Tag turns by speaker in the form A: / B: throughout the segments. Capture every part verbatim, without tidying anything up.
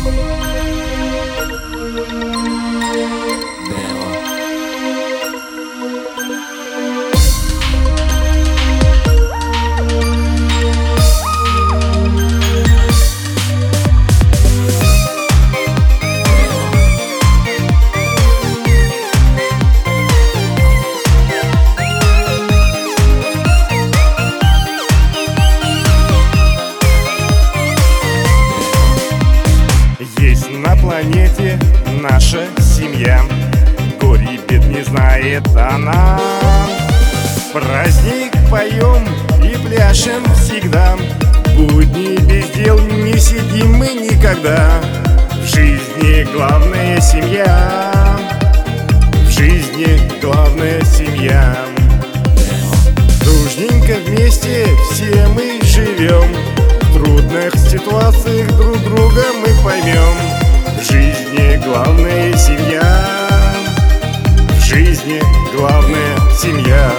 A: Есть на планете наша семья, горе бед не знает она. Праздник поем и пляшем всегда, будни без дел не сидим мы никогда. В жизни главная семья, в жизни главная семья. Дружненько вместе все мы живем, в трудных ситуациях друг друга мы поймем. В жизни главная семья, в жизни главная семья.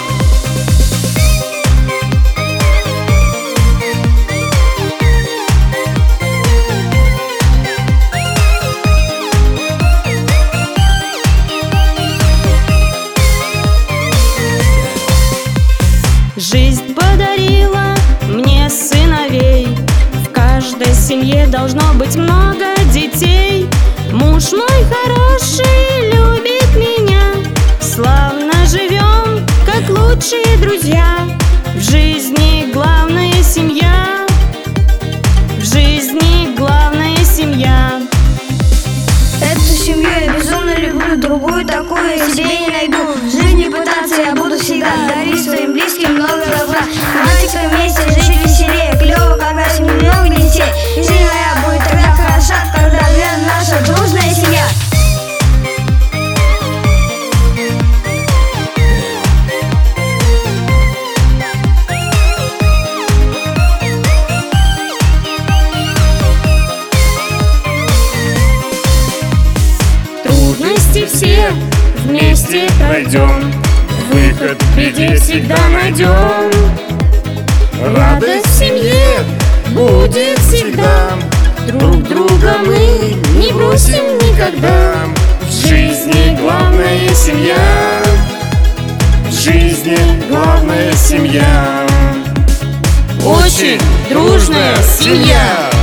B: Жизнь подарила мне сыновей, в каждой семье должно быть много детей. Муж мой хороший любит меня, славно живем, как лучшие друзья. В жизни главная семья, в жизни главная семья.
C: Эту семью я безумно люблю, другую такую я себе не найду. В жизни пытаться я буду всегда, дарить своим близким много добра. Давайте все вместе жить веселее, клево, когда в семье много детей. И жизнь моя будет тогда хороша, когда рядом наша дружная семья.
B: Трудности все вместе пройдем,
A: Выход в беде всегда найдем.
B: радость в семье будет всегда. Друг друга мы не бросим никогда.
A: В жизни главная семья, в жизни главная семья.
B: Очень дружная семья.